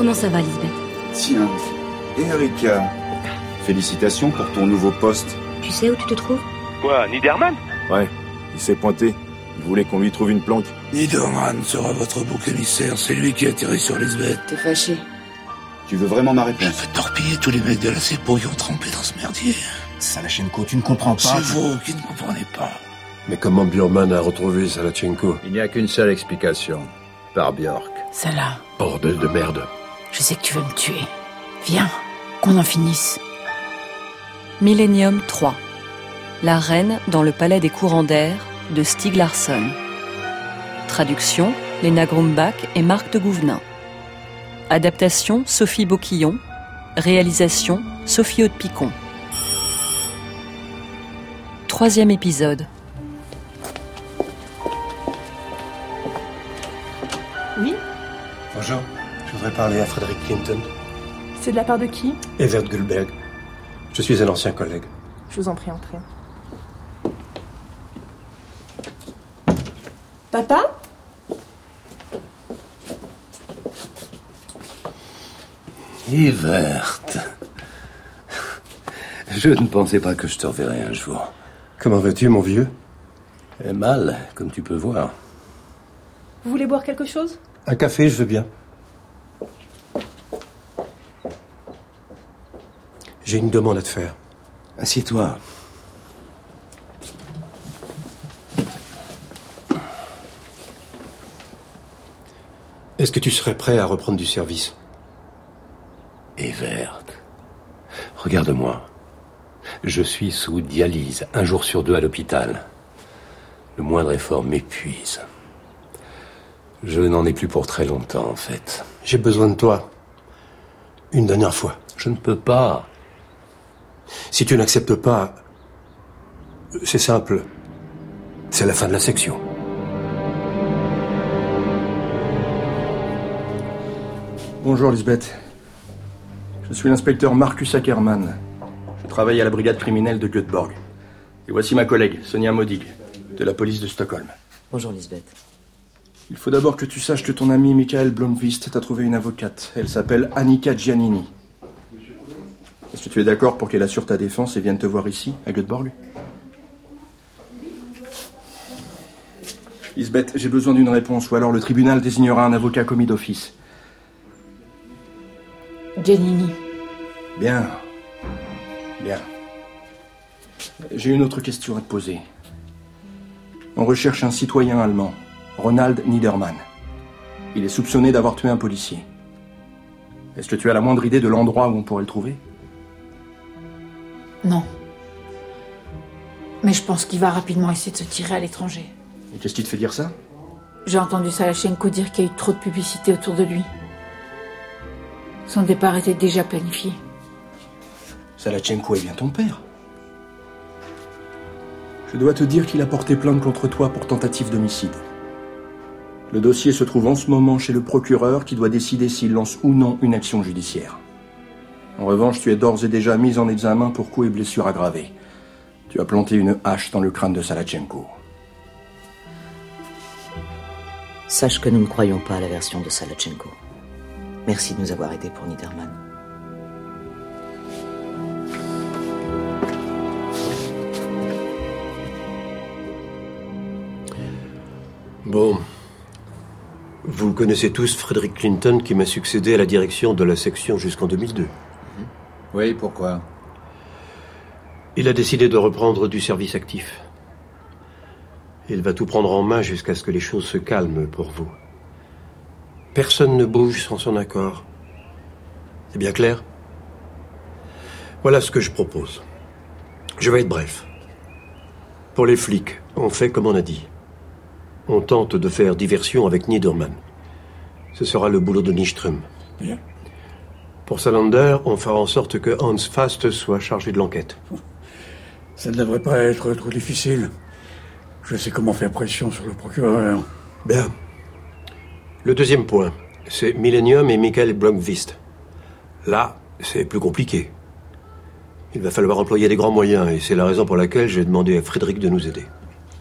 Comment ça va, Lisbeth? Tiens, Erika, félicitations pour ton nouveau poste. Tu sais où tu te trouves? Quoi, Niederman? Ouais, il s'est pointé. Il voulait qu'on lui trouve une planque. Niederman sera votre bouc émissaire, c'est lui qui a tiré sur Lisbeth. T'es fâché. Tu veux vraiment ma Je réponse? vais torpiller tous les mecs de la CEPO qui ont trempé dans ce merdier. Salachenko, tu ne comprends pas. C'est vous qui ne comprenez pas. Mais comment Björkman a retrouvé Salachenko? Il n'y a qu'une seule explication. Par Björk. Celle-là. Bordel de merde. Je sais que tu veux me tuer. Viens, qu'on en finisse. Millennium 3. La reine dans le palais des courants d'air de Stieg Larsson. Traduction, Léna Grumbach et Marc de Gouvenin. Adaptation, Sophie Beauquillon. Réalisation, Sophie Haute-Picon. 3e épisode. Oui? Bonjour, je voudrais parler à Frédéric Clinton. C'est de la part de qui? Evert Gullberg. Je suis un ancien collègue. Je vous en prie, entrez. Papa? Evert. Je ne pensais pas que je te reverrais un jour. Comment vas-tu, mon vieux? Mal, comme tu peux voir. Vous voulez boire quelque chose? Un café, je veux bien. J'ai une demande à te faire. Assieds-toi. Est-ce que tu serais prêt à reprendre du service? Evert, regarde-moi. Je suis sous dialyse, 1 jour sur 2 à l'hôpital. Le moindre effort m'épuise. Je n'en ai plus pour très longtemps, en fait. J'ai besoin de toi. Une dernière fois. Je ne peux pas. Si tu n'acceptes pas, c'est simple. C'est la fin de la section. Bonjour Lisbeth. Je suis l'inspecteur Marcus Ackermann. Je travaille à la brigade criminelle de Göteborg. Et voici ma collègue, Sonia Modig, de la police de Stockholm. Bonjour Lisbeth. Il faut d'abord que tu saches que ton ami Michael Blomqvist t'a trouvé une avocate. Elle s'appelle Annika Giannini. Est-ce que tu es d'accord pour qu'elle assure ta défense et vienne te voir ici, à Göteborg? Lisbeth, j'ai besoin d'une réponse, ou alors le tribunal désignera un avocat commis d'office. Giannini. Bien. Bien. J'ai une autre question à te poser. On recherche un citoyen allemand, Ronald Niederman. Il est soupçonné d'avoir tué un policier. Est-ce que tu as la moindre idée de l'endroit où on pourrait le trouver? Non. Mais je pense qu'il va rapidement essayer de se tirer à l'étranger. Et qu'est-ce qui te fait dire ça? J'ai entendu Salachenko dire qu'il y a eu trop de publicité autour de lui. Son départ était déjà planifié. Salachenko est bien ton père. Je dois te dire qu'il a porté plainte contre toi pour tentative d'homicide. Le dossier se trouve en ce moment chez le procureur qui doit décider s'il lance ou non une action judiciaire. En revanche, tu es d'ores et déjà mis en examen pour coups et blessures aggravées. Tu as planté une hache dans le crâne de Salachenko. Sache que nous ne croyons pas à la version de Salachenko. Merci de nous avoir aidés pour Niederman. Bon. Vous connaissez tous Frédéric Clinton qui m'a succédé à la direction de la section jusqu'en 2002. Oui, pourquoi? Il a décidé de reprendre du service actif. Il va tout prendre en main jusqu'à ce que les choses se calment pour vous. Personne ne bouge sans son accord. C'est bien clair? Voilà ce que je propose. Je vais être bref. Pour les flics, on fait comme on a dit. On tente de faire diversion avec Niederman. Ce sera le boulot de Nyström. Bien. Pour Salander, on fera en sorte que Hans Fast soit chargé de l'enquête. Ça ne devrait pas être trop difficile. Je sais comment faire pression sur le procureur. Bien. Le deuxième point, c'est Millennium et Michael Blomqvist. Là, c'est plus compliqué. Il va falloir employer des grands moyens, et c'est la raison pour laquelle j'ai demandé à Frédéric de nous aider.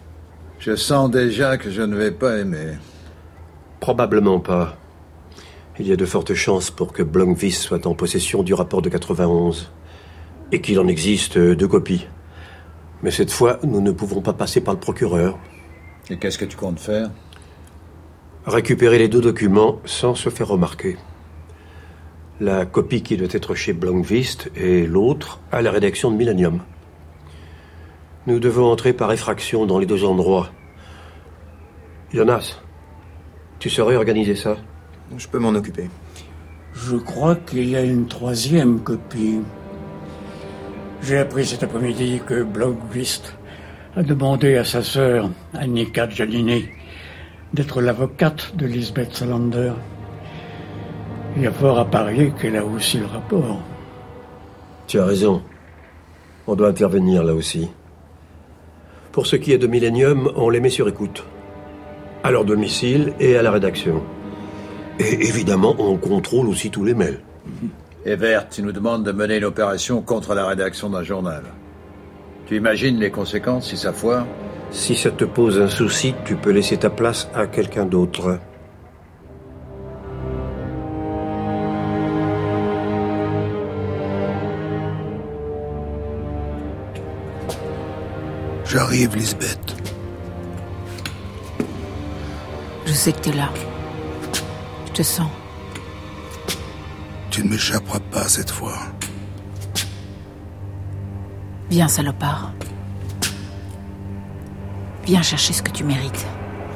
Je sens déjà que je ne vais pas aimer. Probablement pas. Il y a de fortes chances pour que Blomqvist soit en possession du rapport de 91. Et qu'il en existe 2 copies. Mais cette fois, nous ne pouvons pas passer par le procureur. Et qu'est-ce que tu comptes faire? Récupérer les 2 documents sans se faire remarquer. La copie qui doit être chez Blomqvist et l'autre à la rédaction de Millennium. Nous devons entrer par effraction dans les 2 endroits. Jonas, tu saurais organiser ça? Je peux m'en occuper. Je crois qu'il y a une 3e copie. J'ai appris cet après-midi que Blomqvist a demandé à sa sœur, Annika Giannini, d'être l'avocate de Lisbeth Salander. Il y a fort à parier qu'elle a aussi le rapport. Tu as raison. On doit intervenir là aussi. Pour ce qui est de Millennium, on les met sur écoute. À leur domicile et à la rédaction. Et évidemment, on contrôle aussi tous les mails. Evert, tu nous demandes de mener une opération contre la rédaction d'un journal. Tu imagines les conséquences si ça foire? Si ça te pose un souci, tu peux laisser ta place à quelqu'un d'autre. J'arrive, Lisbeth. Je sais que t'es là. Je te sens. Tu ne m'échapperas pas cette fois. Viens, salopard. Viens chercher ce que tu mérites.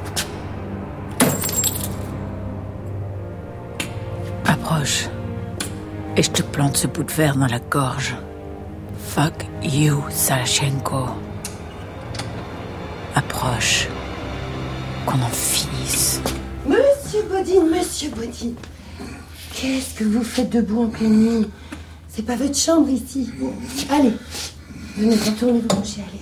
Approche. Et je te plante ce bout de verre dans la gorge. Fuck you, Salachenko. Approche. Qu'on en finisse. Monsieur Bodine. Qu'est-ce que vous faites debout en pleine nuit? C'est pas votre chambre ici. Allez, venez, retournez vous coucher, allez.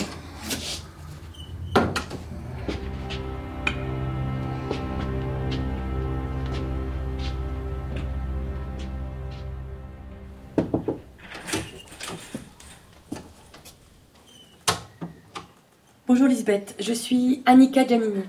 Bonjour Lisbeth, je suis Annika Giannini.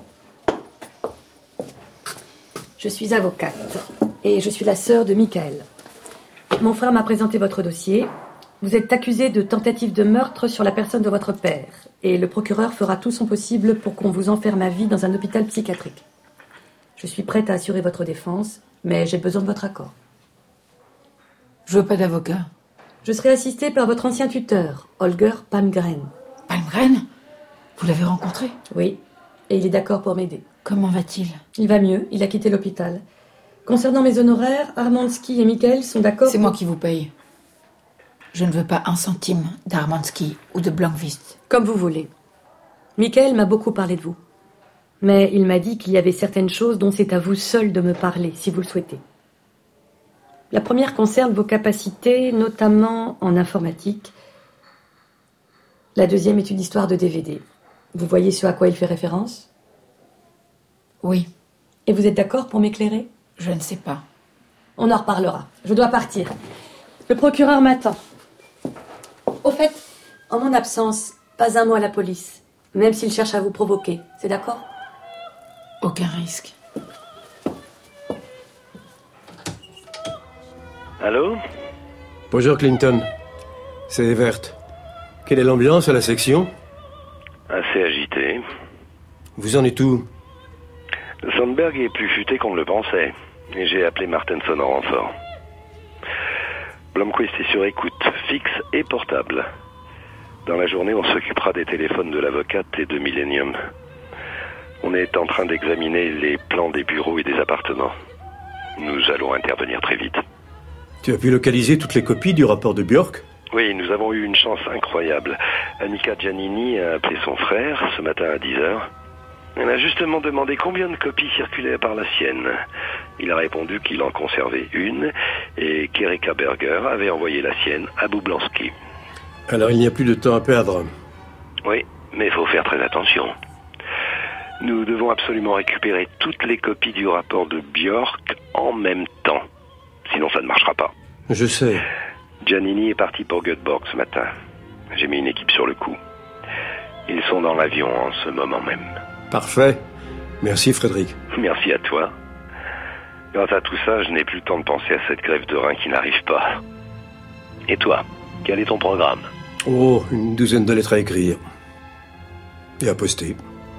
Je suis avocate et je suis la sœur de Michael. Mon frère m'a présenté votre dossier. Vous êtes accusé de tentative de meurtre sur la personne de votre père et le procureur fera tout son possible pour qu'on vous enferme à vie dans un hôpital psychiatrique. Je suis prête à assurer votre défense, mais j'ai besoin de votre accord. Je veux pas d'avocat. Je serai assistée par votre ancien tuteur, Holger Palmgren. Palmgren? Vous l'avez rencontré? Oui, et il est d'accord pour m'aider. Comment va-t-il? Il va mieux, il a quitté l'hôpital. Concernant mes honoraires, Armansky et Michael sont d'accord. C'est moi qui vous paye. Je ne veux pas un centime d'Armansky ou de Blomqvist. Comme vous voulez. Michael m'a beaucoup parlé de vous. Mais il m'a dit qu'il y avait certaines choses dont c'est à vous seul de me parler, si vous le souhaitez. La première concerne vos capacités, notamment en informatique. La deuxième est une histoire de DVD. Vous voyez ce à quoi il fait référence? Oui. Et vous êtes d'accord pour m'éclairer? Je ne sais pas. On en reparlera. Je dois partir. Le procureur m'attend. Au fait, en mon absence, pas un mot à la police. Même s'il cherche à vous provoquer. C'est d'accord? Aucun risque. Allô? Bonjour Clinton. C'est Evert. Quelle est l'ambiance à la section? Assez agité. Vous en êtes où? Sandberg est plus futé qu'on ne le pensait. Et j'ai appelé Martenson en renfort. Blomqvist est sur écoute, fixe et portable. Dans la journée, on s'occupera des téléphones de l'avocate et de Millennium. On est en train d'examiner les plans des bureaux et des appartements. Nous allons intervenir très vite. Tu as pu localiser toutes les copies du rapport de Björk? Oui, nous avons eu une chance incroyable. Annika Giannini a appelé son frère ce matin à 10h. Elle a justement demandé combien de copies circulaient par la sienne. Il a répondu qu'il en conservait une et qu'Erika Berger avait envoyé la sienne à Bublansky. Alors il n'y a plus de temps à perdre. Oui, mais il faut faire très attention. Nous devons absolument récupérer toutes les copies du rapport de Björk en même temps. Sinon ça ne marchera pas. Je sais. Giannini est parti pour Göteborg ce matin. J'ai mis une équipe sur le coup. Ils sont dans l'avion en ce moment même. Parfait. Merci Frédéric. Merci à toi. Quant à tout ça, je n'ai plus le temps de penser à cette grève de rein qui n'arrive pas. Et toi, quel est ton programme? Oh, une douzaine de lettres à écrire. Et à poster.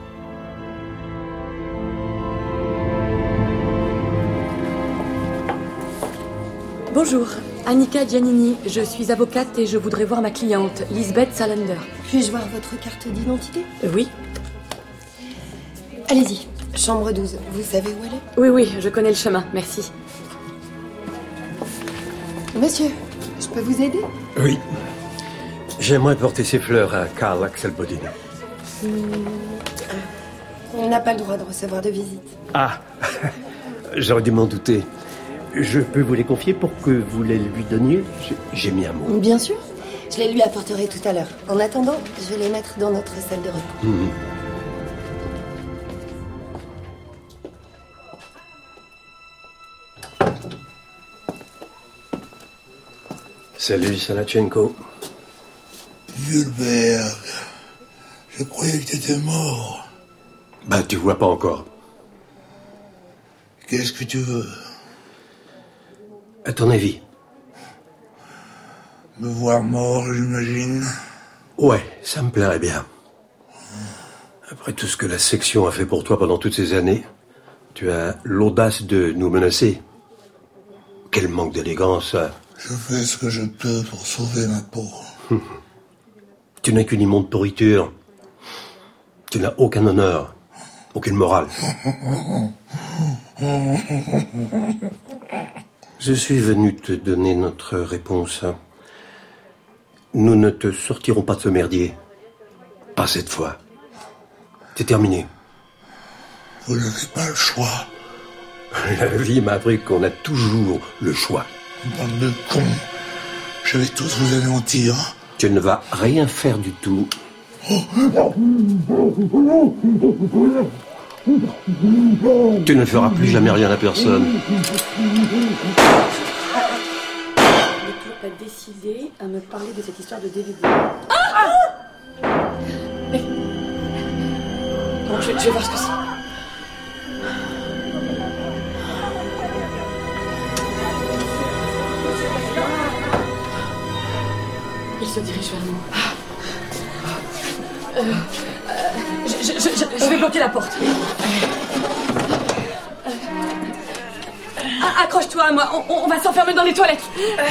Bonjour, Annika Giannini. Je suis avocate et je voudrais voir ma cliente, Lisbeth Salander. Puis-je voir votre carte d'identité? Oui. Allez-y, chambre 12. Vous savez où elle est? Oui, oui, je connais le chemin, merci. Monsieur, je peux vous aider? Oui. J'aimerais porter ces fleurs à Karl Axel Bodin. On n'a pas le droit de recevoir de visite. Ah, j'aurais dû m'en douter. Je peux vous les confier pour que vous les lui donniez? J'ai mis un mot. Bien sûr. Je les lui apporterai tout à l'heure. En attendant, je vais les mettre dans notre salle de repos. Salut, Salachenko. Gulberg, je croyais que t'étais mort. Bah, tu vois pas encore. Qu'est-ce que tu veux? À ton avis? Me voir mort, j'imagine. Ouais, ça me plairait bien. Après tout ce que la section a fait pour toi pendant toutes ces années, tu as l'audace de nous menacer. Quel manque d'élégance. Je fais ce que je peux pour sauver ma peau. Tu n'es qu'une immonde pourriture. Tu n'as aucun honneur, aucune morale. Je suis venu te donner notre réponse. Nous ne te sortirons pas de ce merdier. Pas cette fois. C'est terminé. Vous n'avez pas le choix. La vie m'a appris qu'on a toujours le choix. Bande de cons. Je vais tous vous anéantir. Tu ne vas rien faire du tout. Tu ne feras plus jamais rien à personne. Je n'ai toujours pas décidé à me parler de cette histoire de DVD. Mais... Bon, je vais voir ce que c'est. Il se dirige vers nous. Je vais bloquer la porte. Accroche-toi à moi, on va s'enfermer dans les toilettes.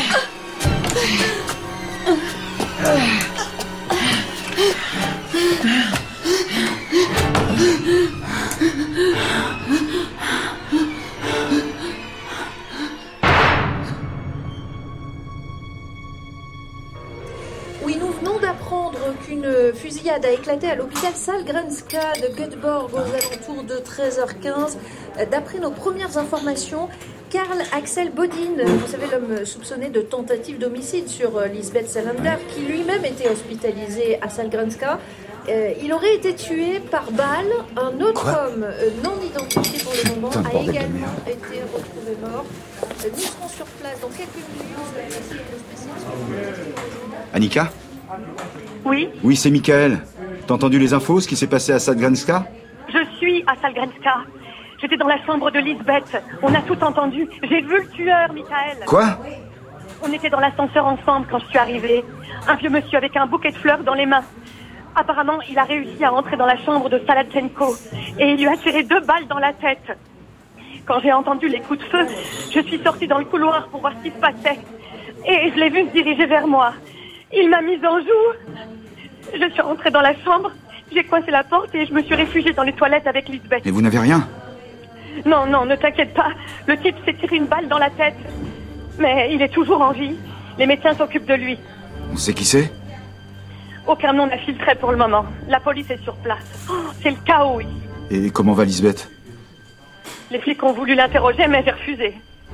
Oui, nous venons d'apprendre qu'une fusillade a éclaté à l'hôpital Sahlgrenska de Göteborg aux alentours de 13h15. D'après nos premières informations, Karl Axel Bodin, vous savez, l'homme soupçonné de tentative d'homicide sur Lisbeth Salander, qui lui-même était hospitalisé à Sahlgrenska, il aurait été tué par balle. Un autre homme non identifié pour le moment a également été retrouvé mort. Nous serons sur place dans quelques minutes. Annika? Oui? Oui, c'est Michael. T'as entendu les infos, ce qui s'est passé à Sahlgrenska? Je suis à Sahlgrenska. J'étais dans la chambre de Lisbeth. On a tout entendu. J'ai vu le tueur, Michael. Quoi? On était dans l'ascenseur ensemble quand je suis arrivée. Un vieux monsieur avec un bouquet de fleurs dans les mains. Apparemment, il a réussi à entrer dans la chambre de Salachenko. Et il lui a tiré 2 balles dans la tête. Quand j'ai entendu les coups de feu, je suis sortie dans le couloir pour voir ce qui se passait. Et je l'ai vu se diriger vers moi. Il m'a mise en joue. Je suis rentrée dans la chambre, j'ai coincé la porte et je me suis réfugiée dans les toilettes avec Lisbeth. Et vous n'avez rien? Non, ne t'inquiète pas. Le type s'est tiré une balle dans la tête. Mais il est toujours en vie. Les médecins s'occupent de lui. On sait qui c'est? Aucun nom n'a filtré pour le moment. La police est sur place. Oh, c'est le chaos ici. Et comment va Lisbeth? Les flics ont voulu l'interroger, mais j'ai refusé.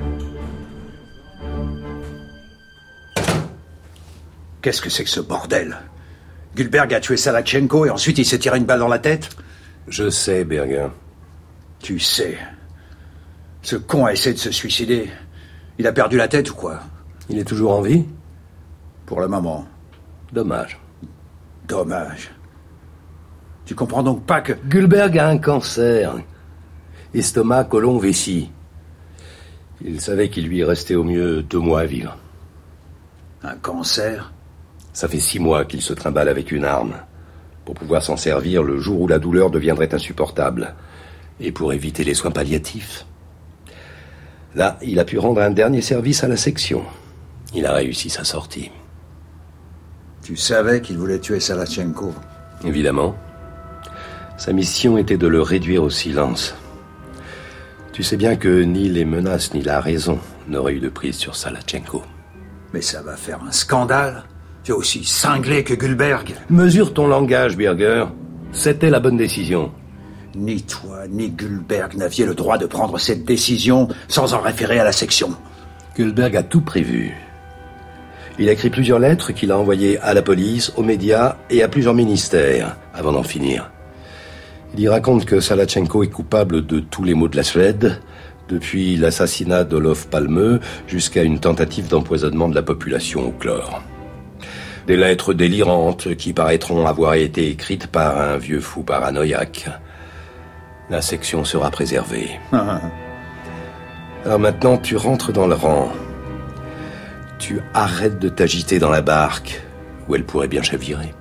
Qu'est-ce que c'est que ce bordel? Gulberg a tué Salachenko et ensuite il s'est tiré une balle dans la tête? Je sais, Berger. Tu sais. Ce con a essayé de se suicider. Il a perdu la tête ou quoi? Il est toujours en vie? Pour le moment. Dommage. Dommage. Tu comprends donc pas que... Gulberg a un cancer. Estomac, côlon, vessie. Il savait qu'il lui restait au mieux 2 mois à vivre. Un cancer? Ça fait 6 mois qu'il se trimballe avec une arme, pour pouvoir s'en servir le jour où la douleur deviendrait insupportable, et pour éviter les soins palliatifs. Là, il a pu rendre un dernier service à la section. Il a réussi sa sortie. Tu savais qu'il voulait tuer Salachenko? Évidemment. Sa mission était de le réduire au silence. Tu sais bien que ni les menaces ni la raison n'auraient eu de prise sur Salachenko. Mais ça va faire un scandale. Tu es aussi cinglé que Gulberg. Mesure ton langage, Birger. C'était la bonne décision. Ni toi, ni Gulberg n'aviez le droit de prendre cette décision sans en référer à la section. Gulberg a tout prévu. Il a écrit plusieurs lettres qu'il a envoyées à la police, aux médias et à plusieurs ministères avant d'en finir. Il y raconte que Salachenko est coupable de tous les maux de la Suède, depuis l'assassinat d'Olof Palme jusqu'à une tentative d'empoisonnement de la population au chlore. Des lettres délirantes qui paraîtront avoir été écrites par un vieux fou paranoïaque. La section sera préservée. Alors maintenant, tu rentres dans le rang. Tu arrêtes de t'agiter dans la barque, où elle pourrait bien chavirer.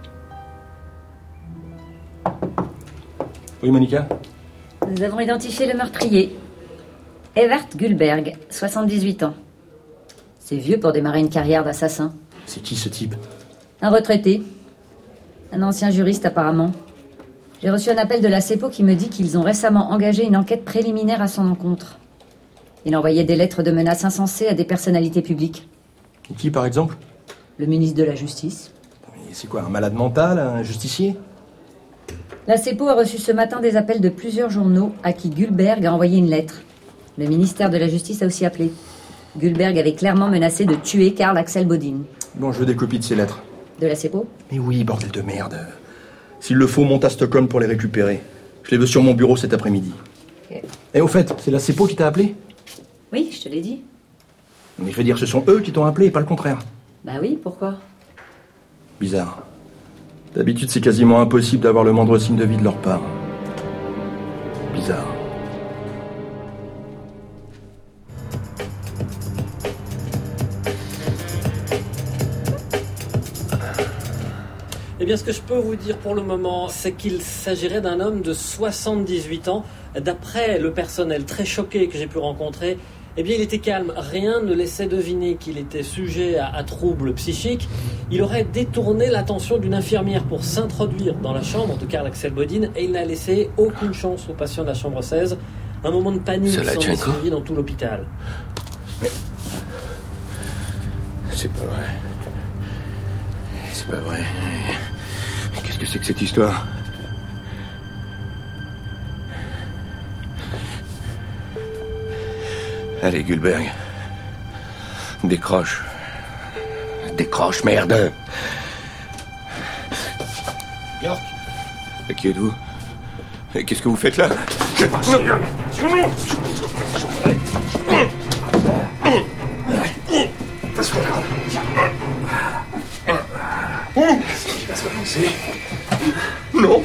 Oui, Monica? Nous avons identifié le meurtrier. Evert Gulberg, 78 ans. C'est vieux pour démarrer une carrière d'assassin. C'est qui ce type? Un retraité. Un ancien juriste apparemment. J'ai reçu un appel de la CEPO qui me dit qu'ils ont récemment engagé une enquête préliminaire à son encontre. Il envoyait des lettres de menaces insensées à des personnalités publiques. Et qui, par exemple? Le ministre de la Justice. Mais c'est quoi, un malade mental, un justicier? La CEPO a reçu ce matin des appels de plusieurs journaux à qui Gulberg a envoyé une lettre. Le ministère de la Justice a aussi appelé. Gulberg avait clairement menacé de tuer Karl Axel Bodin. Bon, je veux des copies de ces lettres. De la CEPO? Mais oui, bordel de merde. S'il le faut, monte à Stockholm pour les récupérer. Je les veux sur mon bureau cet après-midi. Okay. Et au fait, c'est la CEPO qui t'a appelé? Oui, je te l'ai dit. Mais je veux dire, ce sont eux qui t'ont appelé, et pas le contraire. Bah oui, pourquoi? Bizarre. D'habitude, c'est quasiment impossible d'avoir le moindre signe de vie de leur part. Bizarre. Eh bien, ce que je peux vous dire pour le moment, c'est qu'il s'agirait d'un homme de 78 ans. D'après le personnel très choqué que j'ai pu rencontrer, eh bien, il était calme. Rien ne laissait deviner qu'il était sujet à troubles psychiques. Il aurait détourné l'attention d'une infirmière pour s'introduire dans la chambre de Karl Axel Bodin et il n'a laissé aucune chance aux patients de la chambre 16. Un moment de panique s'en est suivi dans tout l'hôpital. Mais... C'est pas vrai. C'est pas vrai. Qu'est-ce que c'est que cette histoire? Allez, Gulberg. Décroche. Décroche, merde. Björk. Qui êtes-vous? Et qu'est-ce que vous faites là? Non.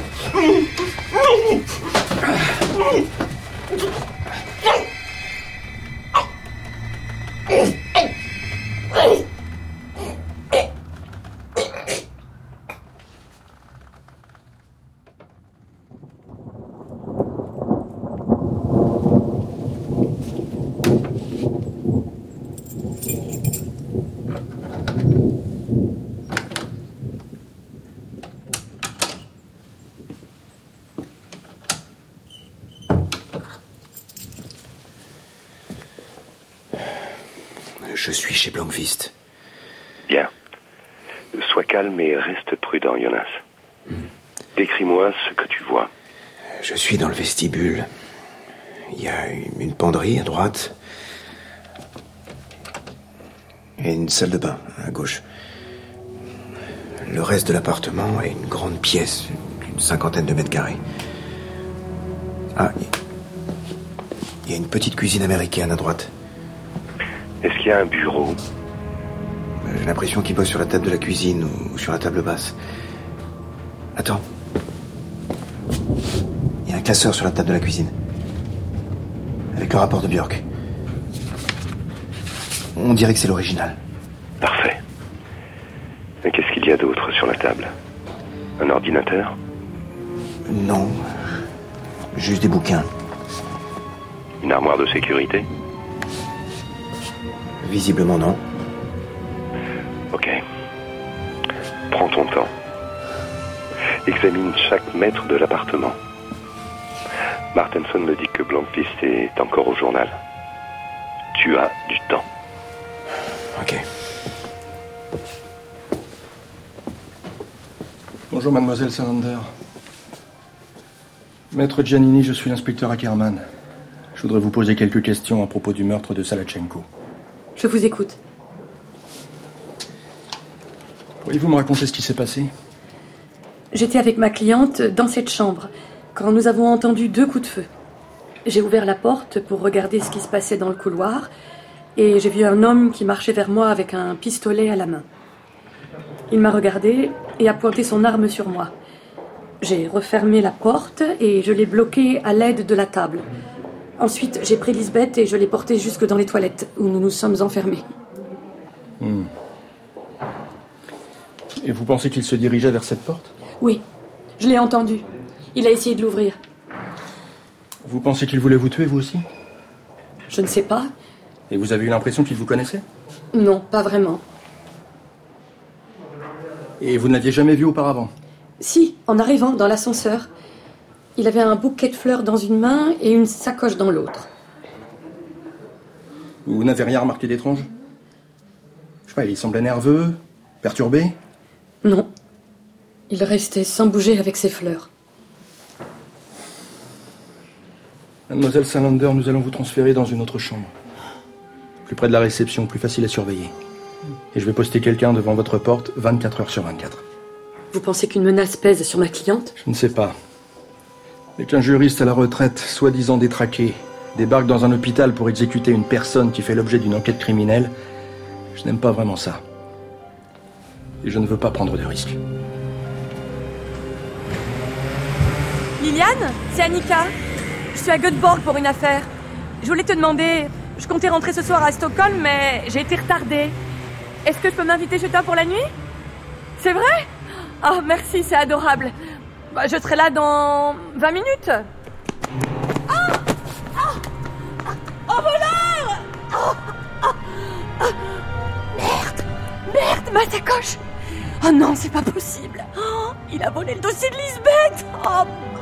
Je suis chez Blomqvist. Bien. Sois calme et reste prudent, Jonas. Décris-moi ce que tu vois. Je suis dans le vestibule. Il y a une penderie à droite. Et une salle de bain à gauche. Le reste de l'appartement est une grande pièce, d'une 50aine de mètres carrés. Ah, il y a une petite cuisine américaine à droite. Est-ce qu'il y a un bureau? J'ai l'impression qu'il bosse sur la table de la cuisine ou sur la table basse. Attends. Il y a un classeur sur la table de la cuisine. Avec le rapport de Björk. On dirait que c'est l'original. Parfait. Mais qu'est-ce qu'il y a d'autre sur la table? Un ordinateur? Non. Juste des bouquins. Une armoire de sécurité? Visiblement non. Ok. Prends ton temps. Examine chaque mètre de l'appartement. Martenson me dit que Blomqvist est encore au journal. Tu as du temps. Ok. Bonjour, mademoiselle Salander. Maître Giannini, je suis l'inspecteur Ackerman. Je voudrais vous poser quelques questions à propos du meurtre de Salachenko. Je vous écoute. Pourriez-vous me raconter ce qui s'est passé? J'étais avec ma cliente dans cette chambre quand nous avons entendu 2 coups de feu. J'ai ouvert la porte pour regarder ce qui se passait dans le couloir et j'ai vu un homme qui marchait vers moi avec un pistolet à la main. Il m'a regardé et a pointé son arme sur moi. J'ai refermé la porte et je l'ai bloquée à l'aide de la table. Ensuite, j'ai pris Lisbeth et je l'ai portée jusque dans les toilettes où nous nous sommes enfermés. Et vous pensez qu'il se dirigeait vers cette porte? Oui, je l'ai entendu. Il a essayé de l'ouvrir. Vous pensez qu'il voulait vous tuer, vous aussi? Je ne sais pas. Et vous avez eu l'impression qu'il vous connaissait? Non, pas vraiment. Et vous ne l'aviez jamais vu auparavant? Si, en arrivant dans l'ascenseur. Il avait un bouquet de fleurs dans une main et une sacoche dans l'autre. Vous n'avez rien remarqué d'étrange? Je sais pas, il semblait nerveux, perturbé? Non. Il restait sans bouger avec ses fleurs. Mademoiselle Salander, nous allons vous transférer dans une autre chambre. Plus près de la réception, plus facile à surveiller. Et je vais poster quelqu'un devant votre porte 24 heures sur 24. Vous pensez qu'une menace pèse sur ma cliente? Je ne sais pas. Mais qu'un juriste à la retraite, soi-disant détraqué, débarque dans un hôpital pour exécuter une personne qui fait l'objet d'une enquête criminelle, je n'aime pas vraiment ça. Et je ne veux pas prendre de risques. Liliane, c'est Annika. Je suis à Göteborg pour une affaire. Je voulais te demander... Je comptais rentrer ce soir à Stockholm, mais j'ai été retardée. Est-ce que je peux m'inviter chez toi pour la nuit? C'est vrai? Oh, merci, c'est adorable. Je serai là dans 20 minutes. Oh, voleur! Merde, ma sacoche! Oh non, c'est pas possible. Oh, il a volé le dossier de Lisbeth. Oh.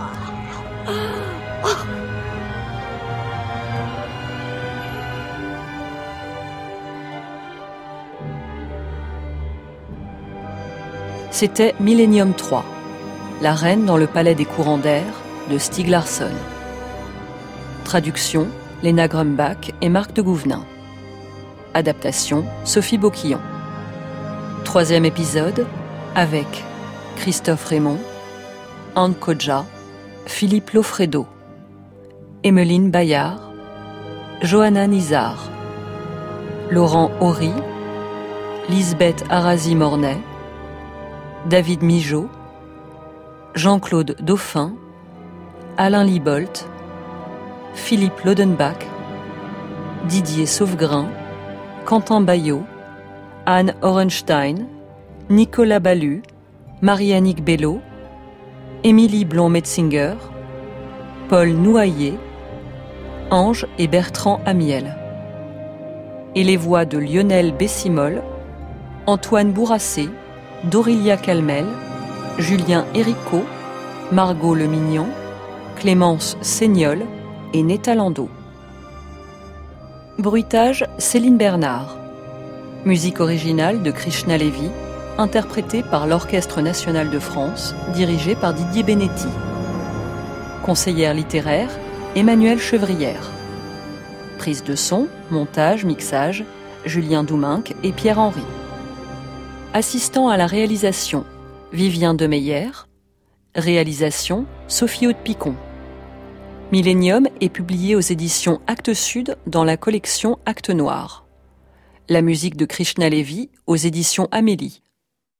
C'était Millennium 3, La reine dans le palais des courants d'air de Stieg Larsson. Traduction, Léna Grumbach et Marc de Gouvenin. Adaptation, Sophie Beauquillon. 3e épisode, avec Christophe Raymond, Anne Kodja, Philippe Lofredo, Emmeline Bayard, Johanna Nizar, Laurent Horry, Lisbeth Arazi-Mornay, David Migeot, Jean-Claude Dauphin, Alain Libolt, Philippe Lodenbach, Didier Sauvegrain, Quentin Bayot, Anne Orenstein, Nicolas Ballu, Marie-Annick Bello, Émilie Blond-Metzinger, Paul Nouaillé, Ange et Bertrand Amiel. Et les voix de Lionel Bessimol, Antoine Bourrassé, Dorilia Calmel, Julien Héricot, Margot Lemignon, Clémence Seignol et Netta Landau. Bruitage, Céline Bernard. Musique originale de Krishna Levy, interprétée par l'Orchestre national de France, dirigé par Didier Benetti. Conseillère littéraire, Emmanuelle Chevrière. Prise de son, montage, mixage, Julien Douminc et Pierre-Henry. Assistant à la réalisation, Vivien Demeyer. Réalisation, Sophie Haute-Picon. Millennium est publié aux éditions Actes Sud dans la collection Actes Noirs. La musique de Krishna Levy aux éditions Amélie.